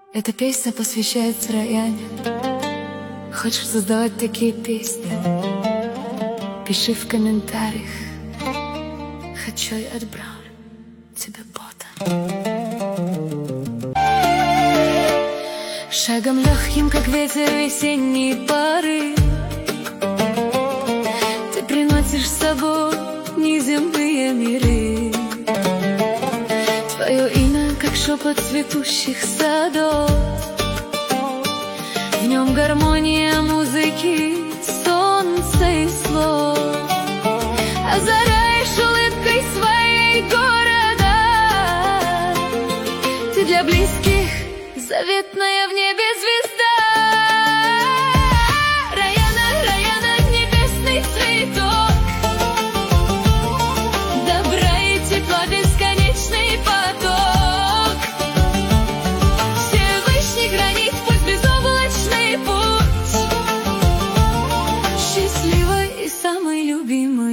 Эта песня посвящается Раяне. Хочешь создавать такие песни? Пиши в комментариях. Хочу я отправлю тебе бота. Шагом легким, как ветер весенней поры, ты приносишь с собой неземные миры. Твое имя, как шепот цветущих садов, в нем гармония музыки, солнца и слов. Озаряешь улыбкой своей города, ты для близких заветная в небе звезда. Раяна, Раяна, небесный цветок, добра и тепла бесконечный поток. Всевышний хранит пусть безоблачный путь, счастливой и самой любимой.